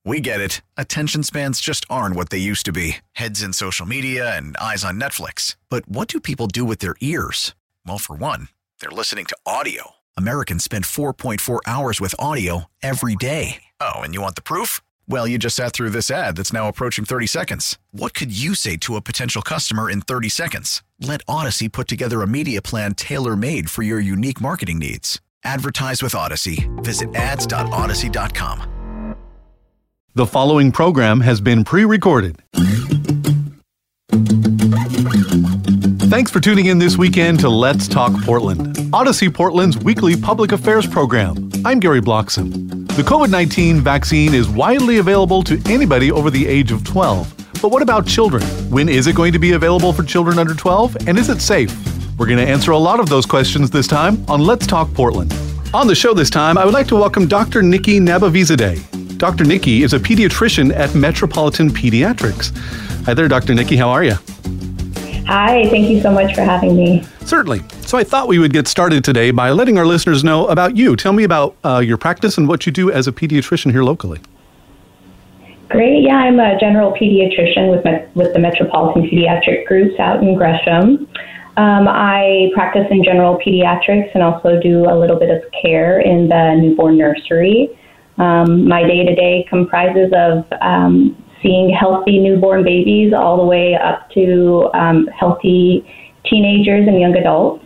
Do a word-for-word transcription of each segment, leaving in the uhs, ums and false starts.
We get it. Attention spans just aren't what they used to be. Heads in social media and eyes on Netflix. But what do people do with their ears? Well, for one, they're listening to audio. Americans spend four point four hours with audio every day. Oh, and you want the proof? Well, you just sat through this ad that's now approaching thirty seconds. What could you say to a potential customer in thirty seconds? Let Odyssey put together a media plan tailor-made for your unique marketing needs. Advertise with Odyssey. Visit ads dot odyssey dot com. The following program has been pre-recorded. Thanks for tuning in this weekend to Let's Talk Portland, Odyssey Portland's weekly public affairs program. I'm Gary Bloxam. The covid nineteen vaccine is widely available to anybody over the age of twelve. But what about children? When is it going to be available for children under twelve? And is it safe? We're going to answer a lot of those questions this time on Let's Talk Portland. On the show this time, I would like to welcome Doctor Nikki Nabavizadeh. Doctor Nikki is a pediatrician at Metropolitan Pediatrics. Hi there, Doctor Nikki. How are you? Hi. Thank you so much for having me. Certainly. So I thought we would get started today by letting our listeners know about you. Tell me about uh, your practice and what you do as a pediatrician here locally. Great. Yeah, I'm a general pediatrician with, me- with the Metropolitan Pediatric Groups out in Gresham. Um, I practice in general pediatrics and also do a little bit of care in the newborn nursery. Um, my day-to-day comprises of um, seeing healthy newborn babies all the way up to um, healthy teenagers and young adults.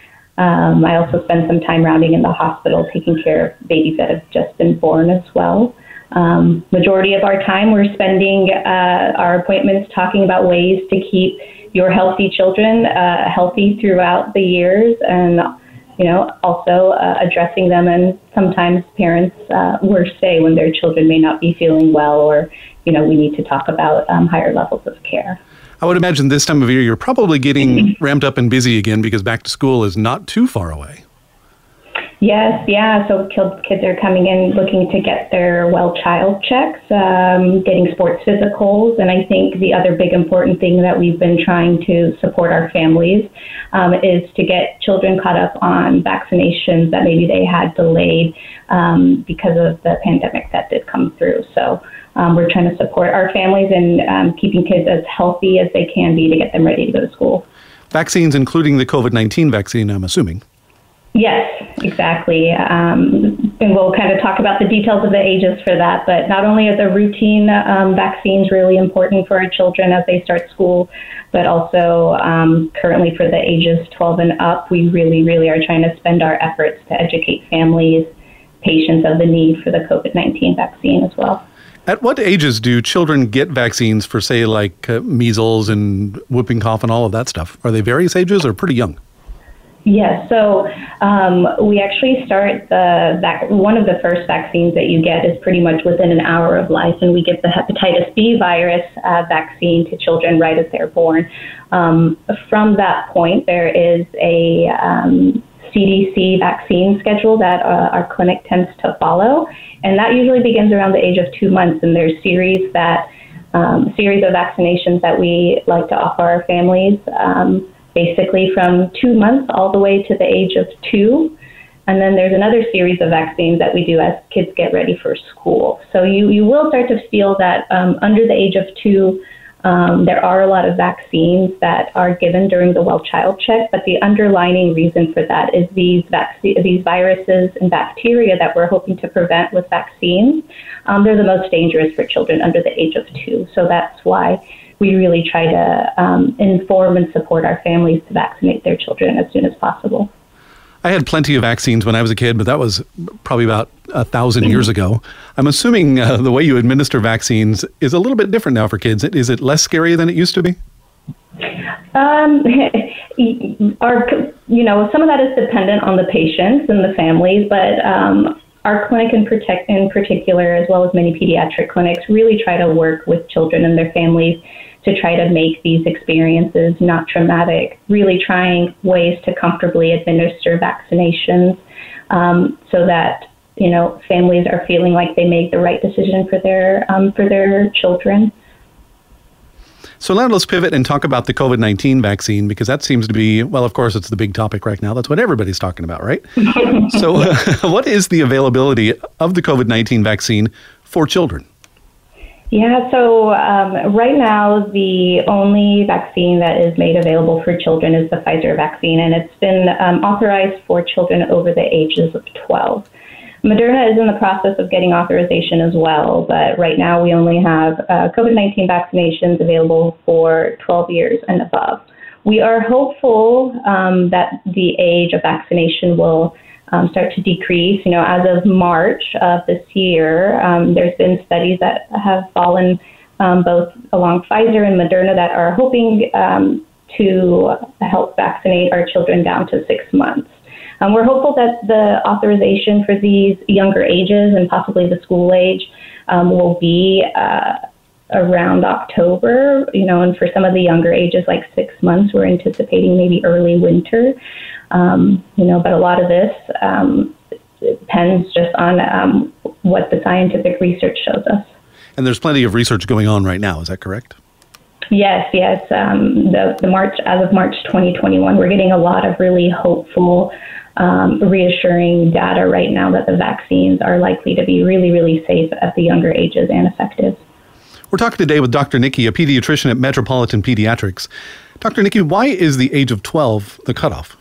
Um, I also spend some time rounding in the hospital taking care of babies that have just been born as well. Um, majority of our time we're spending uh, our appointments talking about ways to keep your healthy children uh, healthy throughout the years, and you know, also uh, addressing them, and sometimes parents uh, worse say when their children may not be feeling well, or, you know, we need to talk about um, higher levels of care. I would imagine this time of year you're probably getting ramped up and busy again because back to school is not too far away. Yes, yeah. So kids are coming in looking to get their well child checks, um, getting sports physicals. And I think the other big important thing that we've been trying to support our families um, is to get children caught up on vaccinations that maybe they had delayed um, because of the pandemic that did come through. So um, we're trying to support our families in um, keeping kids as healthy as they can be to get them ready to go to school. Vaccines, including the covid nineteen vaccine, I'm assuming. Yes, exactly. Um, and we'll kind of talk about the details of the ages for that. But not only are the routine um, vaccines really important for our children as they start school, but also um, currently for the ages twelve and up, we really, really are trying to spend our efforts to educate families, patients of the need for the covid nineteen vaccine as well. At what ages do children get vaccines for, say, like uh, measles and whooping cough and all of that stuff? Are they various ages or pretty young? Yes, so um, we actually start the vac- one of the first vaccines that you get is pretty much within an hour of life, and we give the hepatitis B virus uh, vaccine to children right as they're born. Um, from that point, there is a um, C D C vaccine schedule that uh, our clinic tends to follow, and that usually begins around the age of two months. And there's series that um, series of vaccinations that we like to offer our families. Um, basically from two months all the way to the age of two. And then there's another series of vaccines that we do as kids get ready for school. So you, you will start to feel that um, under the age of two, um, there are a lot of vaccines that are given during the well child check, but the underlying reason for that is these vac- these viruses and bacteria that we're hoping to prevent with vaccines, um, they're the most dangerous for children under the age of two. So that's why we really try to um, inform and support our families to vaccinate their children as soon as possible. I had plenty of vaccines when I was a kid, but that was probably about a thousand years ago. I'm assuming uh, the way you administer vaccines is a little bit different now for kids. Is it less scary than it used to be? Um, our, you know, some of that is dependent on the patients and the families, but um, our clinic in, protect, in particular, as well as many pediatric clinics, really try to work with children and their families to try to make these experiences not traumatic, really trying ways to comfortably administer vaccinations um, so that, you know, families are feeling like they made the right decision for their um, for their children. So now let's pivot and talk about the covid nineteen vaccine, because that seems to be, well, of course, it's the big topic right now. That's what everybody's talking about, right? So uh, what is the availability of the covid nineteen vaccine for children? Yeah, so um, right now the only vaccine that is made available for children is the Pfizer vaccine, and it's been um, authorized for children over the ages of twelve. Moderna is in the process of getting authorization as well, but right now we only have uh, COVID nineteen vaccinations available for twelve years and above. We are hopeful um, that the age of vaccination will um, start to decrease. You know, as of March of this year, um, there's been studies that have fallen um, both along Pfizer and Moderna that are hoping um, to help vaccinate our children down to six months. Um, we're hopeful that the authorization for these younger ages and possibly the school age um, will be uh, around October, you know, and for some of the younger ages, like six months, we're anticipating maybe early winter, um, you know, but a lot of this um, depends just on um, what the scientific research shows us. And there's plenty of research going on right now, is that correct? Yes, yes. Um, the, the March, as of March twenty twenty-one, we're getting a lot of really hopeful, um, reassuring data right now that the vaccines are likely to be really, really safe at the younger ages and effective. We're talking today with Doctor Nikki, a pediatrician at Metropolitan Pediatrics. Doctor Nikki, why is the age of twelve the cutoff?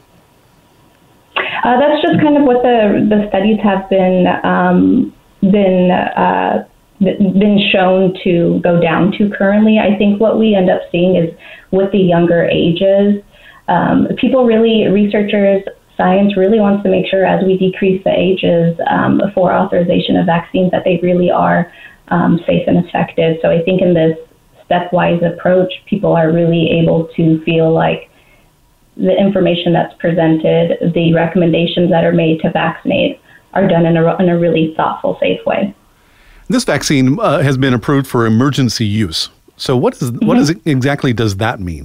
Uh, that's just kind of what the the studies have been um, been uh, been shown to go down to currently. I think what we end up seeing is with the younger ages, um, people really, researchers, science really wants to make sure as we decrease the ages um, for authorization of vaccines that they really are um, safe and effective. So I think in this stepwise approach, people are really able to feel like the information that's presented, the recommendations that are made to vaccinate are done in a, in a really thoughtful, safe way. This vaccine uh, has been approved for emergency use. So what is mm-hmm. what is it exactly does that mean?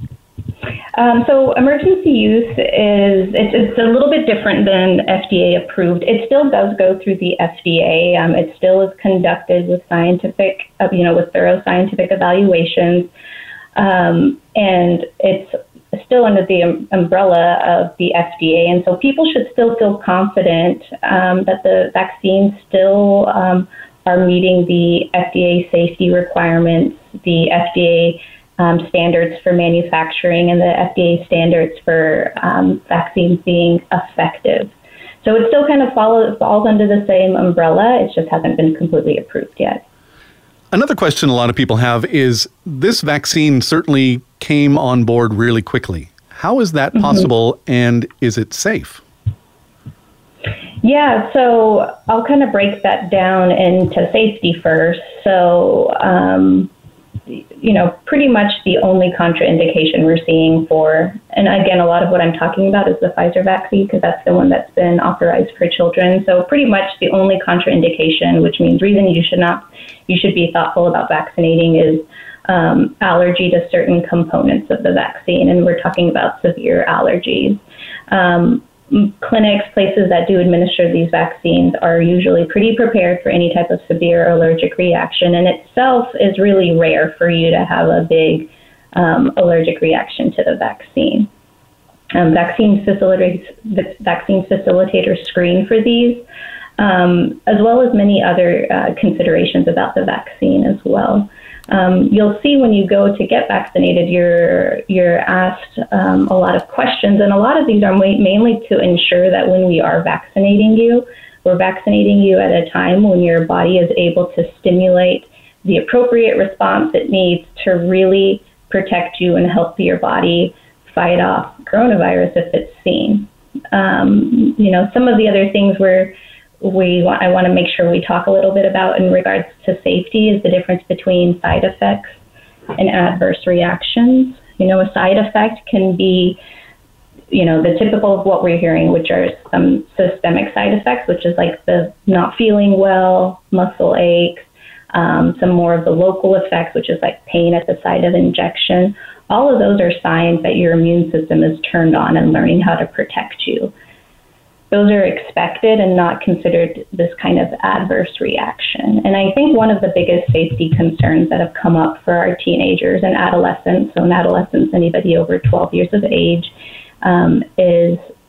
Um, so emergency use is it's, it's a little bit different than F D A approved. It still does go through the F D A. Um, it still is conducted with scientific, uh, you know, with thorough scientific evaluations, um, and it's still under the um, umbrella of the F D A. And so people should still feel confident um, that the vaccines still um, are meeting the F D A safety requirements, the F D A um, standards for manufacturing, and the F D A standards for um, vaccines being effective. So it still kind of follows, falls under the same umbrella. It just hasn't been completely approved yet. Another question a lot of people have is this vaccine certainly came on board really quickly. How is that possible, mm-hmm. and is it safe? Yeah, so I'll kind of break that down into safety first. So, um, you know, pretty much the only contraindication we're seeing for, and again, a lot of what I'm talking about is the Pfizer vaccine because that's the one that's been authorized for children. So pretty much the only contraindication, which means reason you should not, you should be thoughtful about vaccinating is um, allergy to certain components of the vaccine. And we're talking about severe allergies. Um, Clinics, places that do administer these vaccines are usually pretty prepared for any type of severe allergic reaction, and itself is really rare for you to have a big um, allergic reaction to the vaccine. Um, vaccine facilitators, vaccine facilitators screen for these, um, as well as many other uh, considerations about the vaccine as well. Um, you'll see when you go to get vaccinated, you're you're asked um, a lot of questions, and a lot of these are ma- mainly to ensure that when we are vaccinating you, we're vaccinating you at a time when your body is able to stimulate the appropriate response it needs to really protect you and help your body fight off coronavirus if it's seen. Um, you know, some of the other things we're We want, I want to make sure we talk a little bit about in regards to safety is the difference between side effects and adverse reactions. You know, a side effect can be, you know, the typical of what we're hearing, which are some systemic side effects, which is like the not feeling well, muscle aches, um, some more of the local effects, which is like pain at the site of injection. All of those are signs that your immune system is turned on and learning how to protect you. Those are expected and not considered this kind of adverse reaction. And I think one of the biggest safety concerns that have come up for our teenagers and adolescents, so in adolescents, anybody over twelve years of age, um, is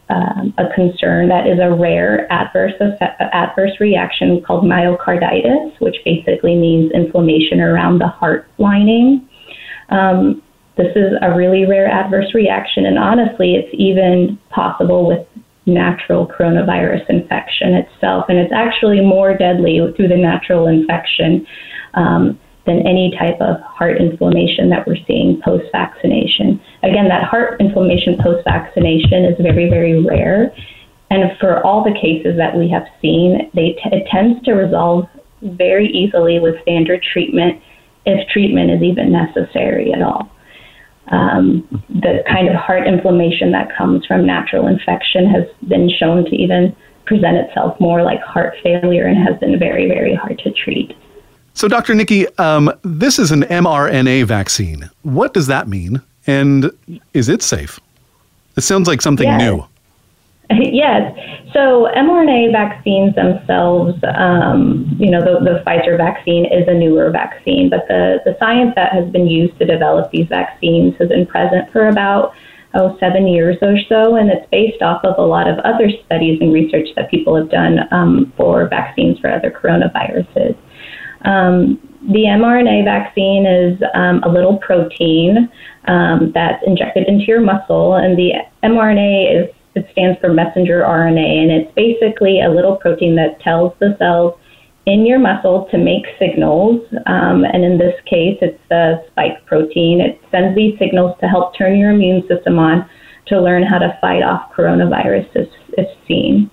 um, a concern that is a rare adverse effect, adverse reaction called myocarditis, which basically means inflammation around the heart lining. Um, this is a really rare adverse reaction, and honestly, it's even possible with natural coronavirus infection itself, and it's actually more deadly through the natural infection um, than any type of heart inflammation that we're seeing post-vaccination. Again, that heart inflammation post-vaccination is very, very rare. And for all the cases that we have seen, they t- it tends to resolve very easily with standard treatment, if treatment is even necessary at all. Um, the kind of heart inflammation that comes from natural infection has been shown to even present itself more like heart failure and has been very, very hard to treat. So, Doctor Nikki, um, this is an mRNA vaccine. What does that mean? And is it safe? It sounds like something yes. new. Yes. So mRNA vaccines themselves, um, you know, the, the Pfizer vaccine is a newer vaccine, but the, the science that has been used to develop these vaccines has been present for about, oh, seven years or so, and it's based off of a lot of other studies and research that people have done um, for vaccines for other coronaviruses. Um, the mRNA vaccine is um, a little protein um, that's injected into your muscle, and the mRNA is it stands for messenger R N A, and it's basically a little protein that tells the cells in your muscle to make signals, um, and in this case, it's the spike protein. It sends these signals to help turn your immune system on to learn how to fight off coronavirus if, if seen.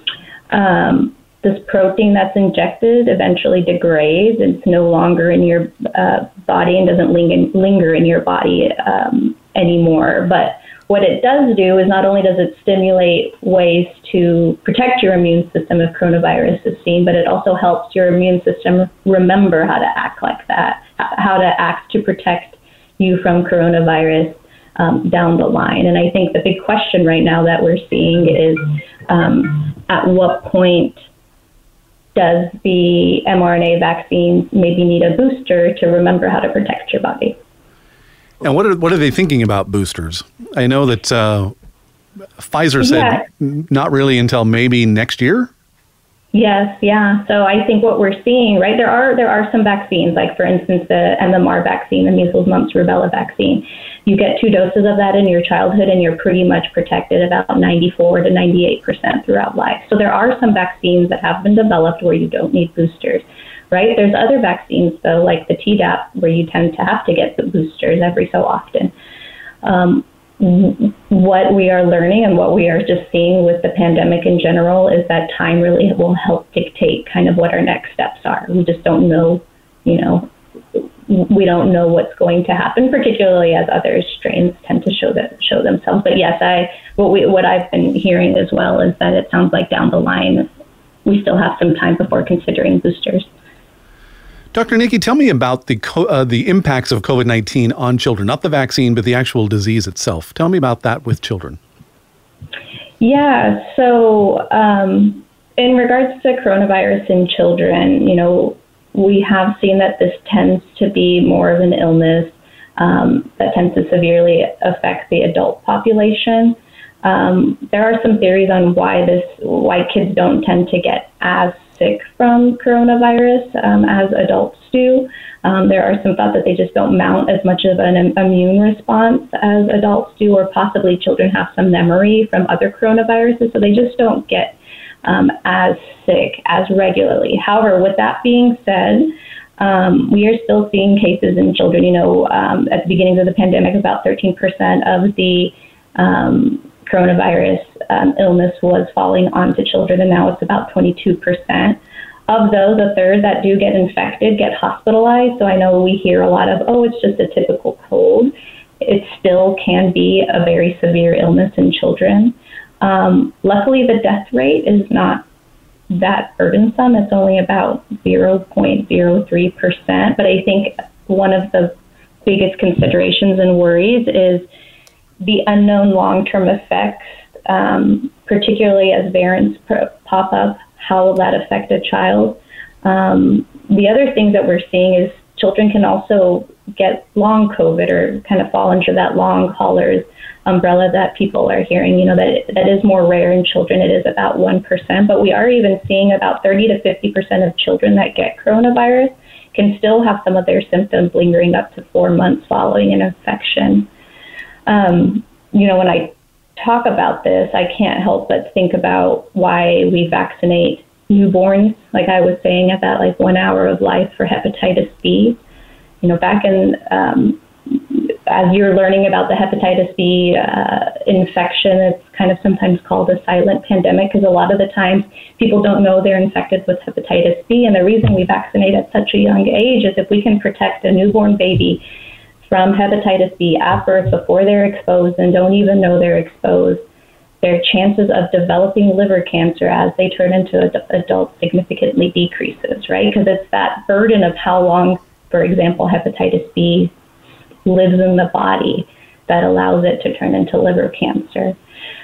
Um, This protein that's injected eventually degrades. It's no longer in your uh, body and doesn't ling- linger in your body um, anymore. But what it does do is not only does it stimulate ways to protect your immune system if coronavirus is seen, but it also helps your immune system remember how to act like that, how to act to protect you from coronavirus um, down the line. And I think the big question right now that we're seeing is um, at what point does the mRNA vaccine maybe need a booster to remember how to protect your body? And what are what are they thinking about boosters? I know that uh, Pfizer said yeah. not really until maybe next year. Yes, yeah. So I think what we're seeing, right, there are there are some vaccines, like for instance the M M R vaccine, the measles, mumps, rubella vaccine. You get two doses of that in your childhood and you're pretty much protected about ninety-four to ninety-eight percent throughout life. So there are some vaccines that have been developed where you don't need boosters, right? There's other vaccines though, like the Tdap, where you tend to have to get the boosters every so often. Um, what we are learning and what we are just seeing with the pandemic in general is that time really will help dictate kind of what our next steps are. We just don't know, you know, we don't know what's going to happen, particularly as other strains tend to show that show themselves. But yes, I what we what I've been hearing as well is that it sounds like down the line we still have some time before considering boosters. Doctor Nikki, tell me about the co- uh, the impacts of COVID nineteen on children, not the vaccine, but the actual disease itself. Tell me about that with children. Yeah, so um, in regards to coronavirus in children, you know, we have seen that this tends to be more of an illness um, that tends to severely affect the adult population. Um, there are some theories on why this, why kids don't tend to get as sick from coronavirus um, as adults do. Um, there are some thoughts that they just don't mount as much of an immune response as adults do, or possibly children have some memory from other coronaviruses, so they just don't get um, as sick as regularly. However, with that being said, um, we are still seeing cases in children. You know, um, at the beginning of the pandemic, about thirteen percent of the um, coronavirus um, illness was falling onto children, and now it's about twenty-two percent. Of those, a third that do get infected get hospitalized. So I know we hear a lot of, oh, it's just a typical cold. It still can be a very severe illness in children. Um, luckily, the death rate is not that burdensome. It's only about zero point zero three percent. But I think one of the biggest considerations and worries is the unknown long-term effects, um, particularly as variants pr- pop up. How will that affect a child? Um, the other thing that we're seeing is children can also get long COVID or kind of fall under that long haulers umbrella that people are hearing. You know, that that is more rare in children. It is about one percent, but we are even seeing about thirty to fifty percent of children that get coronavirus can still have some of their symptoms lingering up to four months following an infection. Um, you know, when I talk about this, I can't help but think about why we vaccinate newborns, like I was saying, at that like one hour of life for hepatitis B. You know, back in, um, as you're learning about the hepatitis B uh, infection, it's kind of sometimes called a silent pandemic because a lot of the times people don't know they're infected with hepatitis B. And the reason we vaccinate at such a young age is if we can protect a newborn baby from hepatitis B at birth before they're exposed and don't even know they're exposed, their chances of developing liver cancer as they turn into ad- adults significantly decreases, right? Because it's that burden of how long, for example, hepatitis B lives in the body that allows it to turn into liver cancer.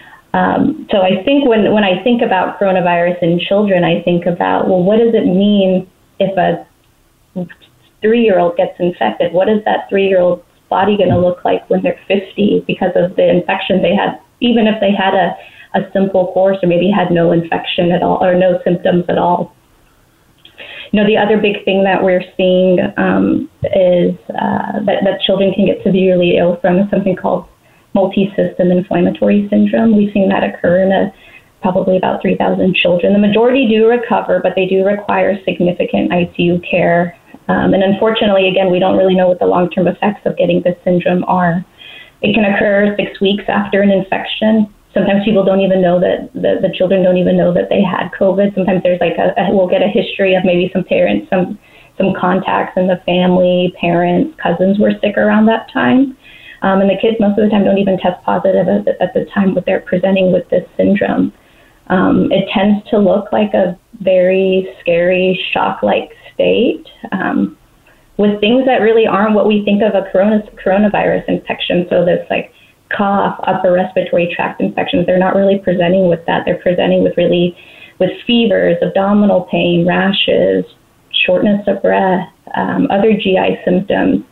Um, so I think when, when I think about coronavirus in children, I think about, well, what does it mean if a three-year-old gets infected? What is that three-year-old's body going to look like when they're fifty because of the infection they had, even if they had a, a simple course or maybe had no infection at all or no symptoms at all? You know, the other big thing that we're seeing um, is uh, that, that children can get severely ill from something called multi-system inflammatory syndrome. We've seen that occur in a, probably about three thousand children. The majority do recover, but they do require significant I C U care. Um, and unfortunately, again, we don't really know what the long-term effects of getting this syndrome are. It can occur six weeks after an infection. Sometimes people don't even know that, the, the children don't even know that they had COVID. Sometimes there's like a, a, we'll get a history of maybe some parents, some some contacts in the family, parents, cousins were sick around that time. Um, and the kids most of the time don't even test positive at the, at the time when they're presenting with this syndrome. Um, it tends to look like a very scary, shock-like state um, with things that really aren't what we think of a corona, coronavirus infection. So this like cough, upper respiratory tract infections, they're not really presenting with that. They're presenting with really with fevers, abdominal pain, rashes, shortness of breath, um, other G I symptoms.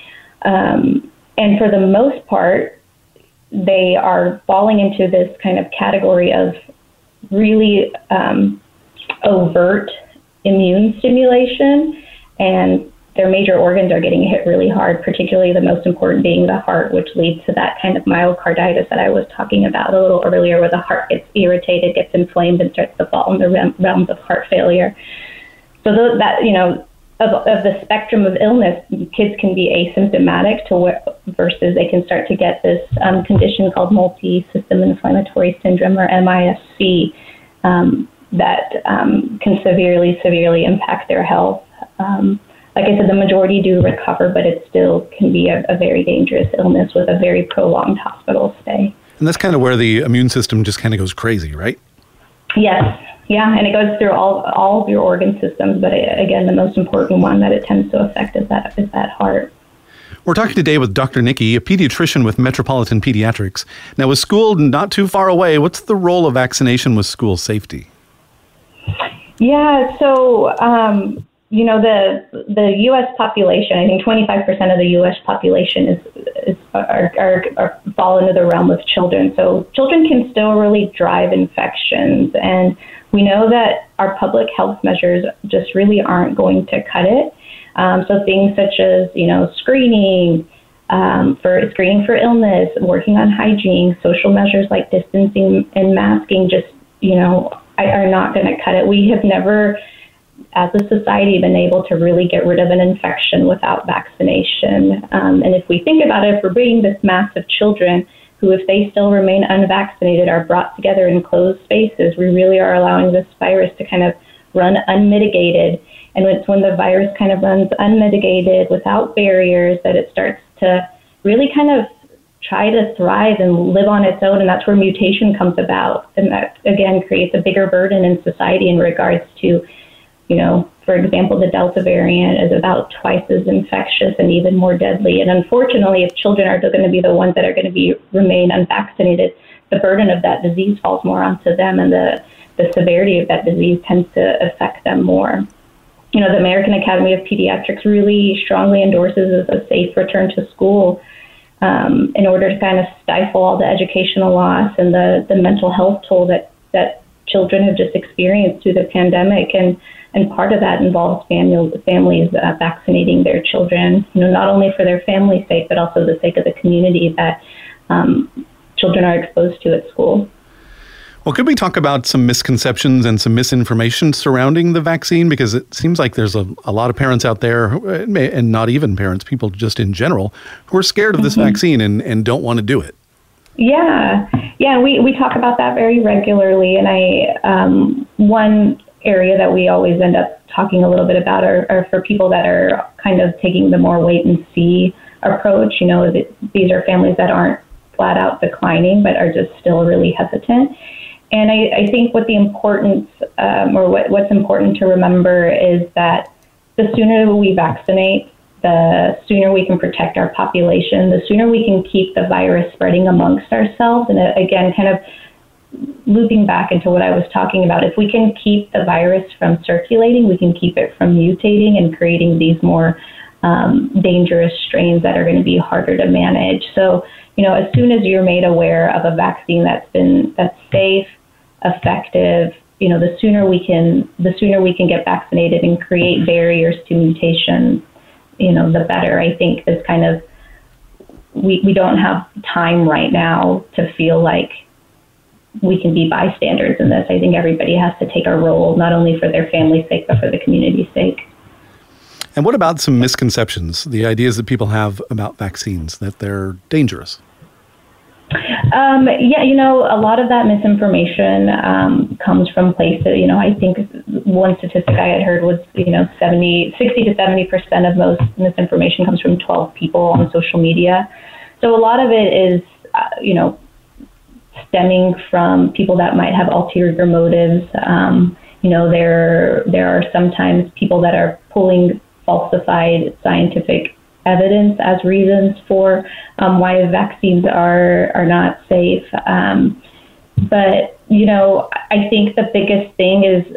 Um, and for the most part, they are falling into this kind of category of really um, overt immune stimulation, and their major organs are getting hit really hard, particularly the most important being the heart, which leads to that kind of myocarditis that I was talking about a little earlier, where the heart gets irritated, gets inflamed, and starts to fall in the realms of heart failure. So those, that, you know, of, of the spectrum of illness, kids can be asymptomatic to where, versus they can start to get this um, condition called multi-system inflammatory syndrome, or M I S C, um, that um, can severely, severely impact their health. Um, like I said, the majority do recover, but it still can be a, a very dangerous illness with a very prolonged hospital stay. And that's kind of where the immune system just kind of goes crazy, right? Yes. Yeah, and it goes through all all of your organ systems, but it, again, the most important one that it tends to affect is that is that heart. We're talking today with Doctor Nikki, a pediatrician with Metropolitan Pediatrics. Now, with school not too far away, what's the role of vaccination with school safety? Yeah, so um, you know, the the U S population, I think twenty-five percent of the U S population is is are, are, are fall into the realm of children. So children can still really drive infections, and we know that our public health measures just really aren't going to cut it. Um, so things such as, you know, screening, um, for screening for illness, working on hygiene, social measures like distancing and masking just, you know, are not going to cut it. We have never, as a society, been able to really get rid of an infection without vaccination. Um, and if we think about it, if we're bringing this mass of children who, if they still remain unvaccinated, are brought together in closed spaces, we really are allowing this virus to kind of run unmitigated. And it's when the virus kind of runs unmitigated without barriers that it starts to really kind of try to thrive and live on its own. And that's where mutation comes about. And that, again, creates a bigger burden in society in regards to, you know, for example, the Delta variant is about twice as infectious and even more deadly. And unfortunately, if children are going to be the ones that are going to be remain unvaccinated, the burden of that disease falls more onto them, and the, the severity of that disease tends to affect them more. you know, the American Academy of Pediatrics really strongly endorses a safe return to school um, in order to kind of stifle all the educational loss and the, the mental health toll that, that children have just experienced through the pandemic. And, and part of that involves family, families uh, vaccinating their children, you know, not only for their family's sake, but also the sake of the community that um, children are exposed to at school. Well, could we talk about some misconceptions and some misinformation surrounding the vaccine? Because it seems like there's a, a lot of parents out there, and not even parents, people just in general, who are scared of this mm-hmm. vaccine and, and don't want to do it. Yeah, yeah, we, we talk about that very regularly. And I um, one area that we always end up talking a little bit about are, are for people that are kind of taking the more wait and see approach. You know, that these are families that aren't flat out declining, but are just still really hesitant. And I, I think what the importance, um, or what, what's important to remember is that the sooner we vaccinate, the sooner we can protect our population, the sooner we can keep the virus spreading amongst ourselves. And again, kind of looping back into what I was talking about, if we can keep the virus from circulating, we can keep it from mutating and creating these more um, dangerous strains that are going to be harder to manage. So, you know, as soon as you're made aware of a vaccine that's been that's safe, effective, you know, the sooner we can the sooner we can get vaccinated and create barriers to mutation, you know, the better. I think this kind of we we don't have time right now to feel like we can be bystanders in this. I think everybody has to take a role, not only for their family's sake, but for the community's sake. And what about some misconceptions, the ideas that people have about vaccines, that they're dangerous? Um, yeah, you know, a lot of that misinformation um, comes from places, you know, I think one statistic I had heard was, you know, seventy, sixty to seventy percent of most misinformation comes from twelve people on social media. So a lot of it is, uh, you know, stemming from people that might have ulterior motives. Um, you know, there there are sometimes people that are pulling falsified scientific evidence as reasons for um, why vaccines are are not safe. Um, but, you know, I think the biggest thing is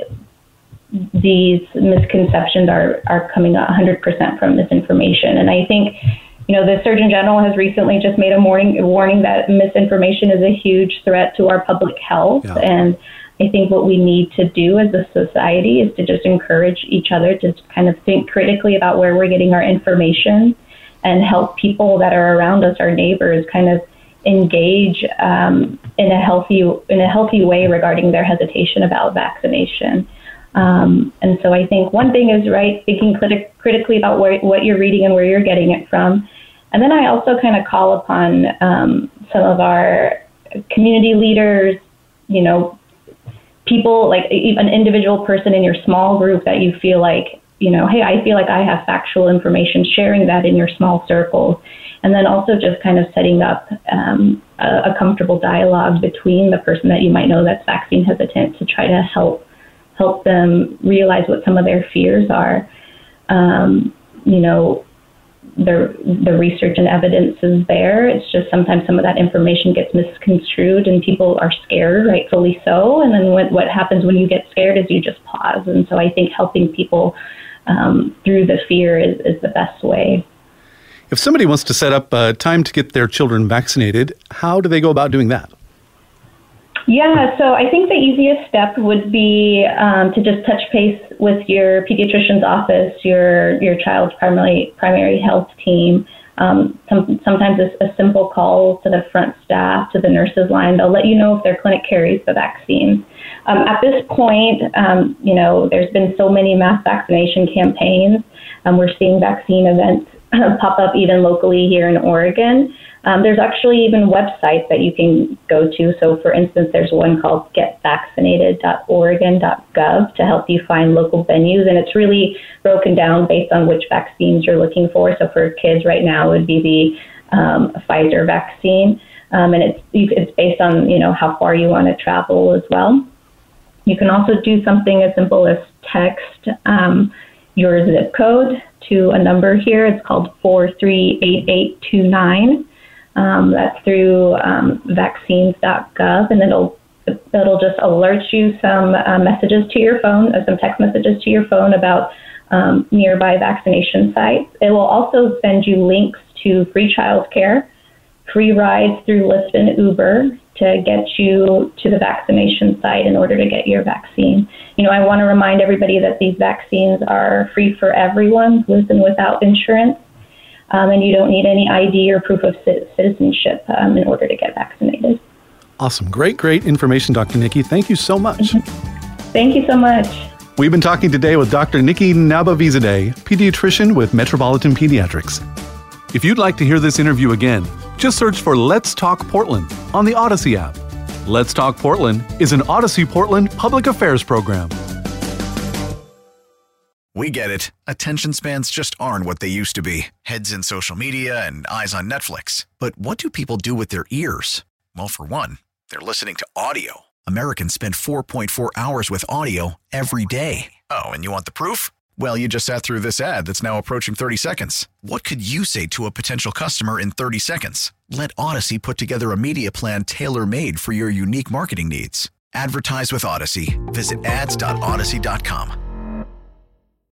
these misconceptions are, are coming one hundred percent from misinformation. And I think, you know, the Surgeon General has recently just made a warning, a warning that misinformation is a huge threat to our public health. Yeah. And I think what we need to do as a society is to just encourage each other to kind of think critically about where we're getting our information and help people that are around us, our neighbors, kind of engage um, in a healthy in a healthy way regarding their hesitation about vaccination. Um, and so I think one thing is, right, thinking criti- critically about where, what you're reading and where you're getting it from. And then I also kind of call upon um, some of our community leaders, you know, people, like an individual person in your small group that you feel like, you know, hey, I feel like I have factual information, sharing that in your small circles. And then also just kind of setting up um, a, a comfortable dialogue between the person that you might know that's vaccine hesitant to try to help help them realize what some of their fears are. Um, you know, the the research and evidence is there. It's just sometimes some of that information gets misconstrued and people are scared, rightfully so. And then what, what happens when you get scared is you just pause. And so I think helping people um, through the fear is, is the best way. If somebody wants to set up a time to get their children vaccinated, how do they go about doing that? Yeah, so I think the easiest step would be um, to just touch base with your pediatrician's office, your your child's primary primary health team. Um, some, sometimes a, a simple call to the front staff, to the nurses line, they'll let you know if their clinic carries the vaccine. Um, at this point, um, you know, there's been so many mass vaccination campaigns. Um, we're seeing vaccine events pop up even locally here in Oregon. Um, there's actually even websites that you can go to. So, for instance, there's one called get vaccinated dot oregon dot gov to help you find local venues. And it's really broken down based on which vaccines you're looking for. So for kids right now, it would be the um, Pfizer vaccine. Um, and it's it's based on, you know, how far you want to travel as well. You can also do something as simple as text um, your zip code to a number here. It's called four three eight eight two nine. Um, that's through um, vaccines dot gov, and it'll it'll just alert you some uh, messages to your phone, or some text messages to your phone about um, nearby vaccination sites. It will also send you links to free childcare, free rides through Lyft and Uber to get you to the vaccination site in order to get your vaccine. You know, I want to remind everybody that these vaccines are free for everyone, with and without insurance, um, and you don't need any I D or proof of citizenship um, in order to get vaccinated. Awesome. Great, great information, Doctor Nikki. Thank you so much. Mm-hmm. Thank you so much. We've been talking today with Doctor Nikki Nabavizadeh, pediatrician with Metropolitan Pediatrics. If you'd like to hear this interview again, just search for Let's Talk Portland on the Odyssey app. Let's Talk Portland is an Odyssey Portland public affairs program. We get it. Attention spans just aren't what they used to be. Heads in social media and eyes on Netflix. But what do people do with their ears? Well, for one, they're listening to audio. Americans spend four point four hours with audio every day. Oh, and you want the proof? Well, you just sat through this ad that's now approaching thirty seconds. What could you say to a potential customer in thirty seconds? Let Odyssey put together a media plan tailor-made for your unique marketing needs. Advertise with Odyssey. Visit ads dot odyssey dot com.